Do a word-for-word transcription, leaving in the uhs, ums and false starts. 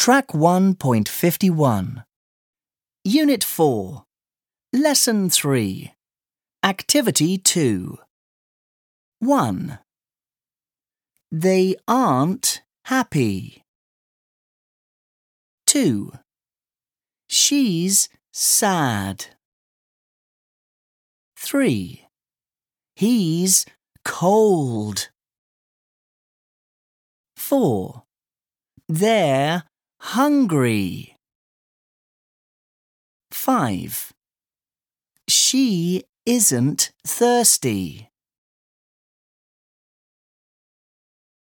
Track one point fifty-one. Unit four. Lesson three. Activity two. one. They aren't happy. two. She's sad. three. He's cold. four. They're hungry. five. She isn't thirsty.